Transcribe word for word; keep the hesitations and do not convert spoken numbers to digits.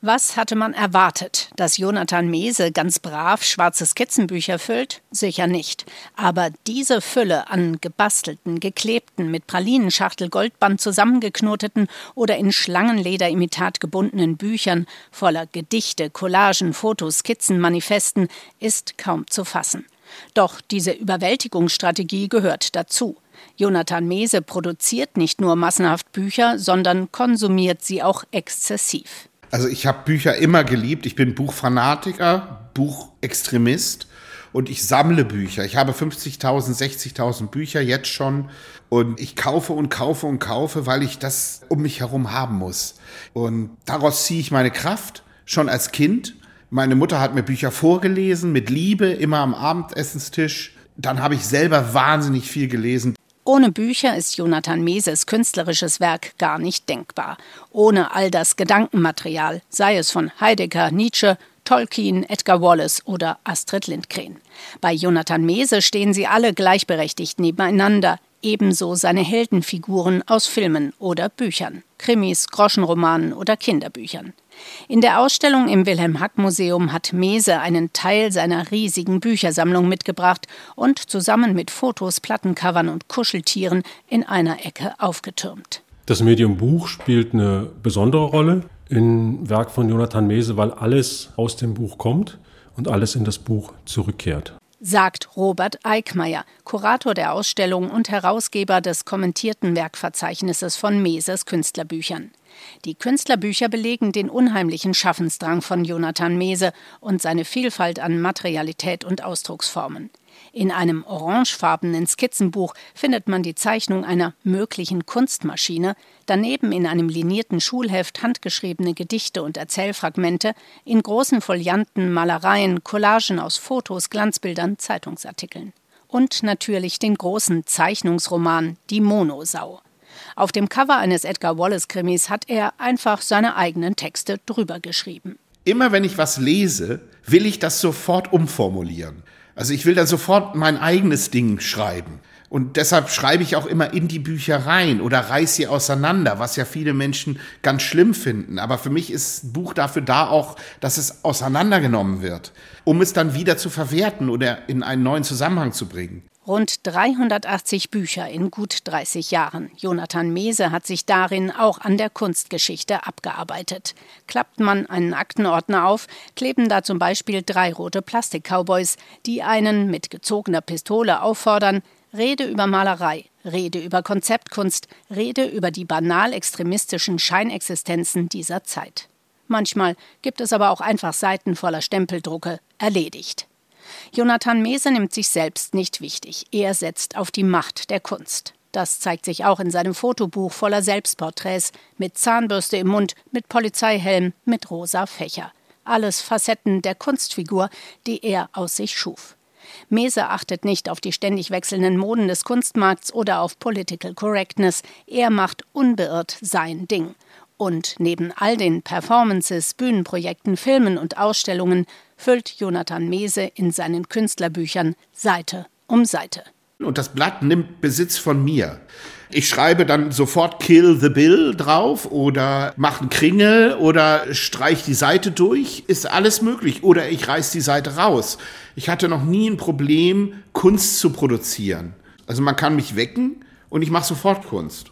Was hatte man erwartet? Dass Jonathan Mehse ganz brav schwarze Skizzenbücher füllt? Sicher nicht. Aber diese Fülle an gebastelten, geklebten, mit Pralinenschachtel Goldband zusammengeknoteten oder in Schlangenlederimitat gebundenen Büchern voller Gedichte, Collagen, Fotos, Skizzen, Manifesten ist kaum zu fassen. Doch diese Überwältigungsstrategie gehört dazu. Jonathan Mehse produziert nicht nur massenhaft Bücher, sondern konsumiert sie auch exzessiv. Also ich habe Bücher immer geliebt. Ich bin Buchfanatiker, Buchextremist und ich sammle Bücher. Ich habe fünfzigtausend, sechzigtausend Bücher jetzt schon und ich kaufe und kaufe und kaufe, weil ich das um mich herum haben muss. Und daraus ziehe ich meine Kraft, schon als Kind. Meine Mutter hat mir Bücher vorgelesen, mit Liebe, immer am Abendessenstisch. Dann habe ich selber wahnsinnig viel gelesen. Ohne Bücher ist Jonathan Mehses künstlerisches Werk gar nicht denkbar. Ohne all das Gedankenmaterial, sei es von Heidegger, Nietzsche, Tolkien, Edgar Wallace oder Astrid Lindgren. Bei Jonathan Mehse stehen sie alle gleichberechtigt nebeneinander, ebenso seine Heldenfiguren aus Filmen oder Büchern, Krimis, Groschenromanen oder Kinderbüchern. In der Ausstellung im Wilhelm-Hack-Museum hat Mehse einen Teil seiner riesigen Büchersammlung mitgebracht und zusammen mit Fotos, Plattencovern und Kuscheltieren in einer Ecke aufgetürmt. Das Medium Buch spielt eine besondere Rolle im Werk von Jonathan Mehse, weil alles aus dem Buch kommt und alles in das Buch zurückkehrt. Sagt Robert Eickmeyer, Kurator der Ausstellung und Herausgeber des kommentierten Werkverzeichnisses von Mehses Künstlerbüchern. Die Künstlerbücher belegen den unheimlichen Schaffensdrang von Jonathan Mehse und seine Vielfalt an Materialität und Ausdrucksformen. In einem orangefarbenen Skizzenbuch findet man die Zeichnung einer möglichen Kunstmaschine, daneben in einem linierten Schulheft handgeschriebene Gedichte und Erzählfragmente, in großen Folianten Malereien, Collagen aus Fotos, Glanzbildern, Zeitungsartikeln. Und natürlich den großen Zeichnungsroman Die Monosau. Auf dem Cover eines Edgar Wallace-Krimis hat er einfach seine eigenen Texte drüber geschrieben. Immer wenn ich was lese, will ich das sofort umformulieren. Also ich will dann sofort mein eigenes Ding schreiben. Und deshalb schreibe ich auch immer in die Bücher rein oder reiß sie auseinander, was ja viele Menschen ganz schlimm finden. Aber für mich ist ein Buch dafür da auch, dass es auseinandergenommen wird, um es dann wieder zu verwerten oder in einen neuen Zusammenhang zu bringen. Rund dreihundertachtzig Bücher in gut dreißig Jahren. Jonathan Mehse hat sich darin auch an der Kunstgeschichte abgearbeitet. Klappt man einen Aktenordner auf, kleben da zum Beispiel drei rote Plastik-Cowboys, die einen mit gezogener Pistole auffordern: Rede über Malerei, Rede über Konzeptkunst, Rede über die banal-extremistischen Scheinexistenzen dieser Zeit. Manchmal gibt es aber auch einfach Seiten voller Stempeldrucke, erledigt. Jonathan Mehse nimmt sich selbst nicht wichtig. Er setzt auf die Macht der Kunst. Das zeigt sich auch in seinem Fotobuch voller Selbstporträts, mit Zahnbürste im Mund, mit Polizeihelm, mit rosa Fächer. Alles Facetten der Kunstfigur, die er aus sich schuf. Mehse achtet nicht auf die ständig wechselnden Moden des Kunstmarkts oder auf Political Correctness. Er macht unbeirrt sein Ding. Und neben all den Performances, Bühnenprojekten, Filmen und Ausstellungen füllt Jonathan Mehse in seinen Künstlerbüchern Seite um Seite. Und das Blatt nimmt Besitz von mir. Ich schreibe dann sofort Kill the Bill drauf oder mache einen Kringel oder streich die Seite durch. Ist alles möglich. Oder ich reiß die Seite raus. Ich hatte noch nie ein Problem, Kunst zu produzieren. Also man kann mich wecken und ich mache sofort Kunst.